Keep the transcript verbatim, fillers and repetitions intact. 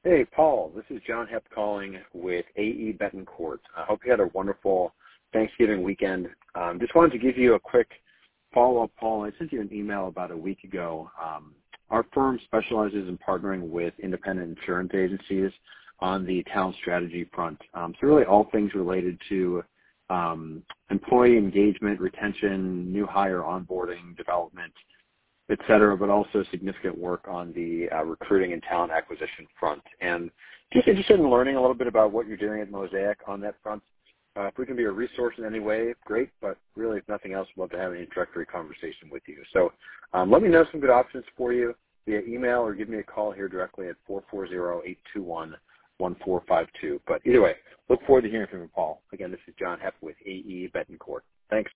Hey, Paul. This is John Hepp calling with A E Betancourt. I hope you had a wonderful Thanksgiving weekend. Um, just wanted to give you a quick follow-up, Paul. I sent you an email about a week ago. Um, our firm specializes in partnering with independent insurance agencies on the talent strategy front. Um, so really all things related to um, employee engagement, retention, new hire onboarding, development, et cetera, but also significant work on the uh, recruiting and talent acquisition front. And just interested in learning a little bit about what you're doing at Mosaic on that front. Uh, if we can be a resource in any way, great, but really, if nothing else, we'd love to have an introductory conversation with you. So um, let me know some good options for you via email or give me a call here directly at four four zero, eight two one, one four five two. But either way, look forward to hearing from you, Paul. Again, this is John Hepp with A E Betancourt. Thanks.